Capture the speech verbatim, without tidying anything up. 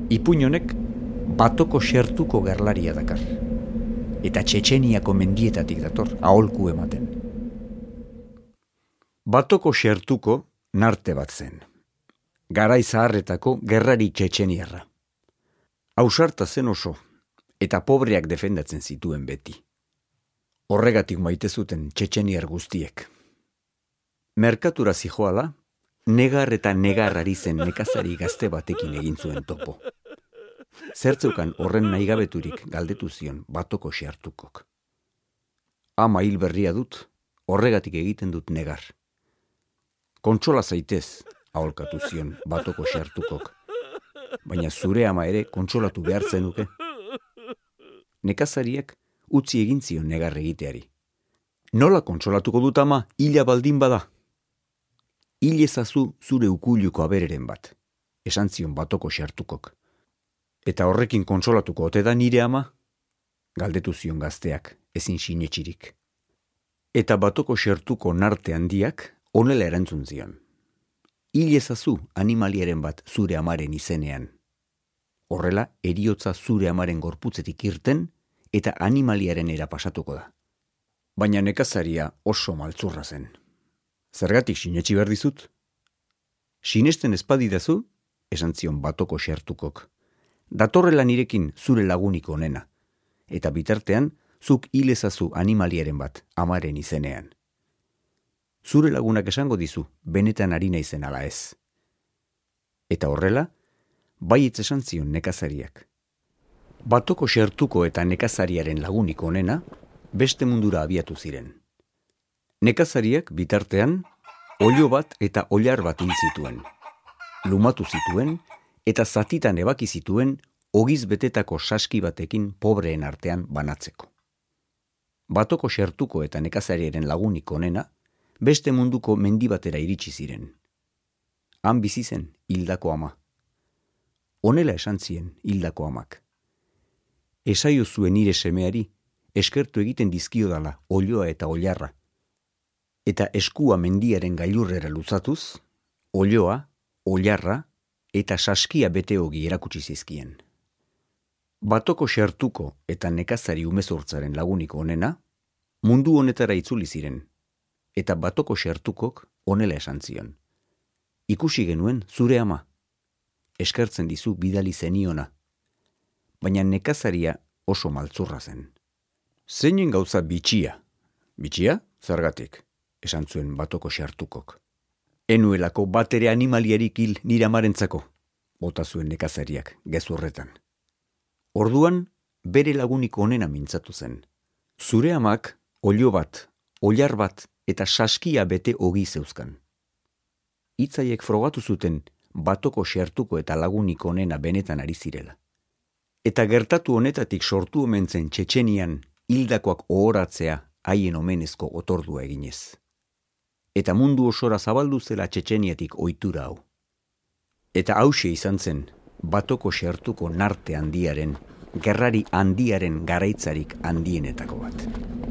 Ipuin honek Batoko Xertuko gerlaria dakar. Eta Txetxeniako mendietatik dator, aholku ematen. Batoko Xertuko narte bat zen. Garai zaharretako gerrari txetxeniarra. Ausarta zen oso, eta pobreak defendatzen zituen beti. Horregatik maite zuten txetxeniar guztiek. Merkatura zijoala, negar eta negar ari zen nekazari gazte batekin egin zuen topo. Zertzeukan horren nahigabeturik galdetu zion Batoko Xertukok. Ama hil berria dut, horregatik egiten dut negar. Kontsola zaitez, aholkatu zion Batoko Xertukok. Baina zure ama ere kontsolatu behar zenuke. Nekazariak utzi egin zion negar egiteari. Nola kontsolatuko dut ama, hila baldin bada? Hil ezazu zure ukuiluko abereren bat, esan zion Batoko Xertukok. Eta horrekin kontsolatuko ote da nire ama? Galdetu zion gazteak, ezin sinetxirik. Eta Batoko Xertuko narte handiak honela erantzun zion. Hil ezazu animaliaren bat zure amaren izenean. Horrela, heriotza zure amaren gorputzetik irten eta animaliaren era pasatuko da. Baina nekazaria oso maltzurra zen. Zergatik sinetxi behar dizut? Sinesten espadidazu, esan zion Batoko Xertukok. Datorrela nirekin zure lagunik onena, eta bitartean zuk hil ezazu animaliaren bat amaren izenean. Zure lagunak esango dizu, benetan ari naizen ala ez. Eta horrela, baietz esan zion nekazariak. Batoko Xertuko eta nekazariaren lagunik onena, beste mundura abiatu ziren. Nekazariak bitartean, oilo bat eta oilar bat hil zituen. Lumatu zituen, eta zatitan ebaki zituen ogiz betetako saski batekin pobreen artean banatzeko. Batoko Xertuko eta nekazariaren lagunik onena, beste munduko mendi batera iritsi ziren. Han bizi zen hildako ama. Honela esan zien hildako amak. Esaio zuen nire semeari, eskertu egiten dizkiodala oiloa eta oilarra. Eta eskua mendiaren gailurrera luzatuz, oiloa, oilarra eta saskia bete ogi erakutsi zizkien. Batoko Xertuko eta nekazari umezurtzaren lagunik onena, mundu honetara itzuli ziren, eta Batoko Xertukok honela esan zion. Ikusi genuen zure ama, eskertzen dizu bidali zeniona, baina nekazaria oso maltzurra zen. Zeinen gauza bitxia? Bitxia? Zergatik, esan zuen Batoko Xertukok. Enuelako batere animaliarik hil nire amarentzako, bota zuen nekazariak gezurretan. Orduan, bere lagunik onena mintzatu zen. Zure amak, oilo bat, oilar bat eta saskia bete ogi zeuzkan. Hitzaiek frogatu zuten Batoko Xertuko eta lagunik onena benetan ari zirela. Eta gertatu honetatik sortu omen zen Txetxenian hildakoak ohoratzea haien omenezko otordua eginez. Eta mundu osora zabaldu zela Txetxeniatik ohitura hau. Eta hauxe izan zen Batoko Xertuko narte handiaren, gerrari handiaren garaitzarik handienetako bat.